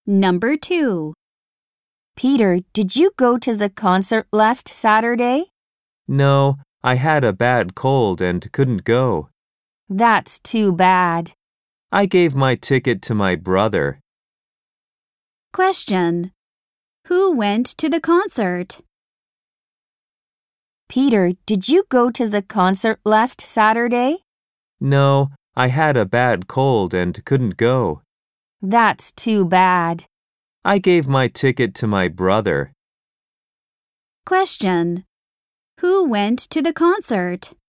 Number 2. Peter, did you go to the concert last Saturday? No, I had a bad cold and couldn't go. That's too bad. I gave my ticket to my brother. Question. Who went to the concert? Peter, did you go to the concert last Saturday? No, I had a bad cold and couldn't go. That's too bad. I gave my ticket to my brother. Question. Who went to the concert?